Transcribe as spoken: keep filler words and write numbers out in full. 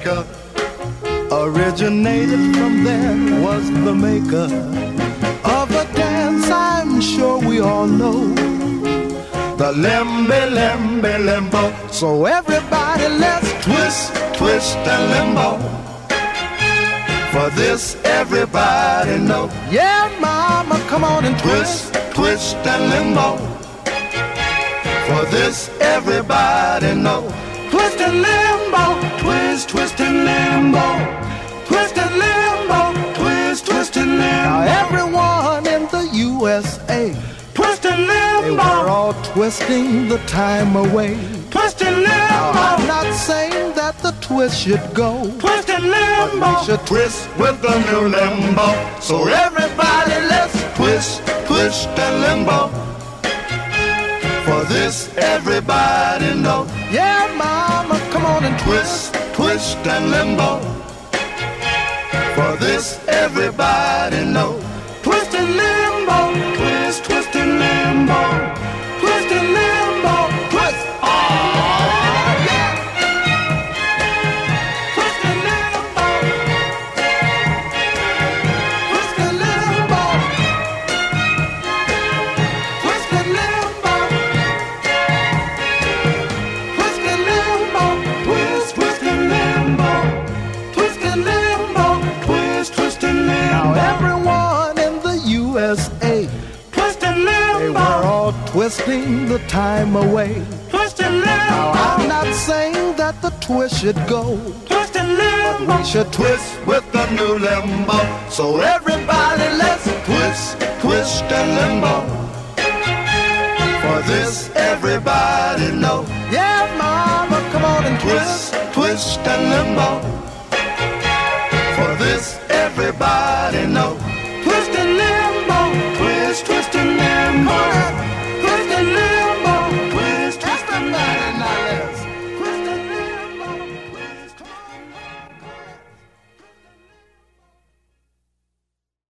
Jamaica. Originated from there was the maker of a dance I'm sure we all know, the limby, limby, limbo. So everybody let's twist, twist and limbo. For this everybody know. Yeah, mama, come on and twist, twist and limbo. For this everybody know. Twist and limbo, twist, twist and limbo. Twist and limbo, twist, twist and limbo. Now everyone in the U S A, twist and limbo. They were all twisting the time away. Twist and limbo. Now I'm not saying that the twist should go. Twist and limbo. But we should twist with the new limbo. So everybody let's twist, twist and limbo. For this everybody know. Yeah, mama, come on and twist, twist and limbo. For this everybody know. Twist and limbo, twist, twist and limbo. Twist and limbo, twist. Oh, yeah. Twist and limbo. Twist and limbo. Twist and limbo. Twist and limbo. Twist, twist and limbo. Twist and limbo. Twist, twist and limbo. Now everyone in the U S A, twist and limbo. They were all twisting the time away. Twist and limbo. Now I'm not saying that the twist should go. Twist and limbo. But we should twist with the new limbo. So everybody let's twist, twist and limbo. For this everybody know. Yeah, mama, come on and twist, twist and limbo.